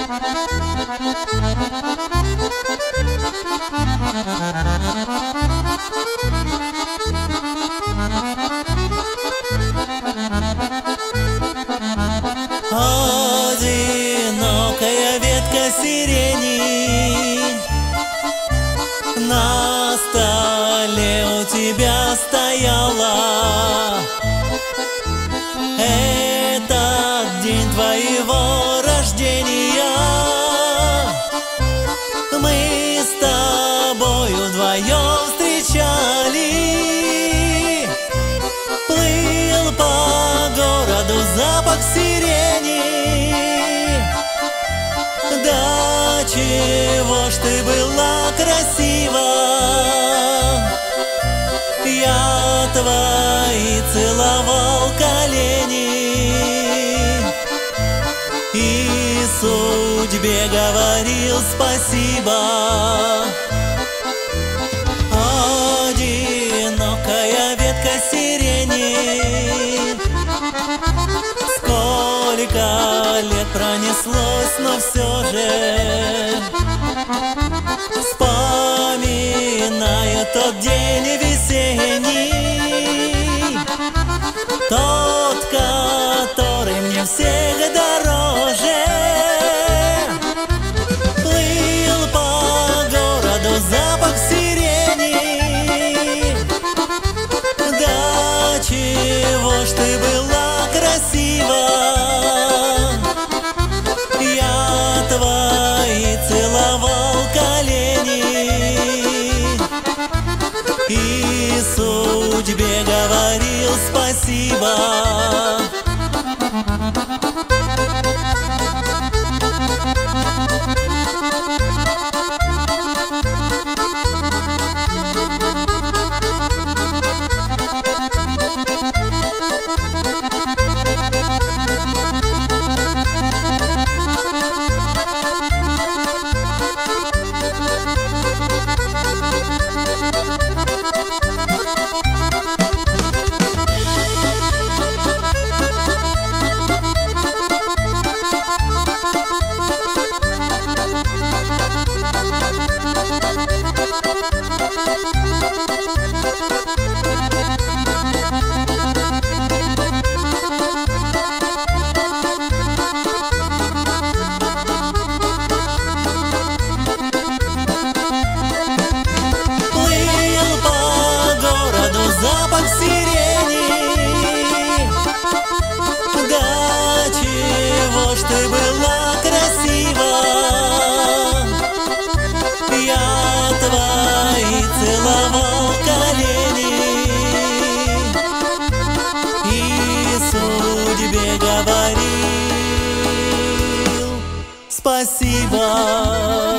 Одинокая ветка сирени на столе у тебя стояла. Этот день твоего рождения мы с тобою вдвоем встречали. Плыл по городу запах сирени. Да чего ж ты была красива, я твои целовал колени и судьбе говорил спасибо. Одинокая ветка сирени, сколько лет пронеслось, но все же вспоминаю тот день весенний, тот, который мне всех дороже. Плыл по городу запах сирени. Да чего ж ты была красива, я твои целовал колени и судьбе говорил спасибо. Запах сирени. Да чего ж ты была красива, я твои целовал колени и судьбе говорил спасибо.